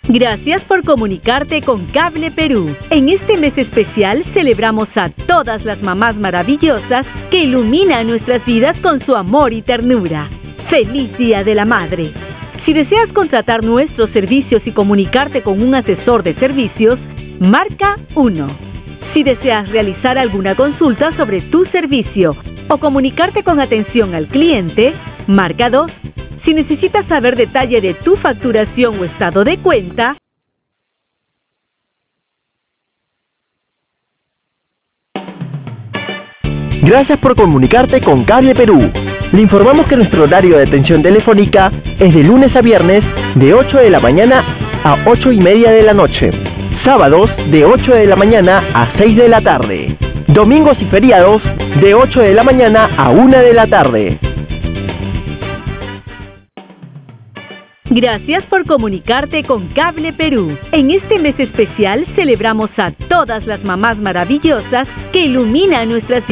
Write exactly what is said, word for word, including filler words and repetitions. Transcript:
Gracias por comunicarte con Cable Perú. En este mes especial celebramos a todas las mamás maravillosas que iluminan nuestras vidas con su amor y ternura. ¡Feliz Día de la Madre! Si deseas contratar nuestros servicios y comunicarte con un asesor de servicios, marca uno. Si deseas realizar alguna consulta sobre tu servicio o comunicarte con atención al cliente, marca dos. Si necesitas saber detalle de tu facturación o estado de cuenta, gracias por comunicarte con Cable Perú. Le informamos que nuestro horario de atención telefónica es de lunes a viernes de ocho de la mañana a ocho y media de la noche, sábados de ocho de la mañana a seis de la tarde, domingos y feriados de ocho de la mañana a una de la tarde. Gracias por comunicarte con Cable Perú. En este mes especial celebramos a todas las mamás maravillosas que iluminan nuestras vidas.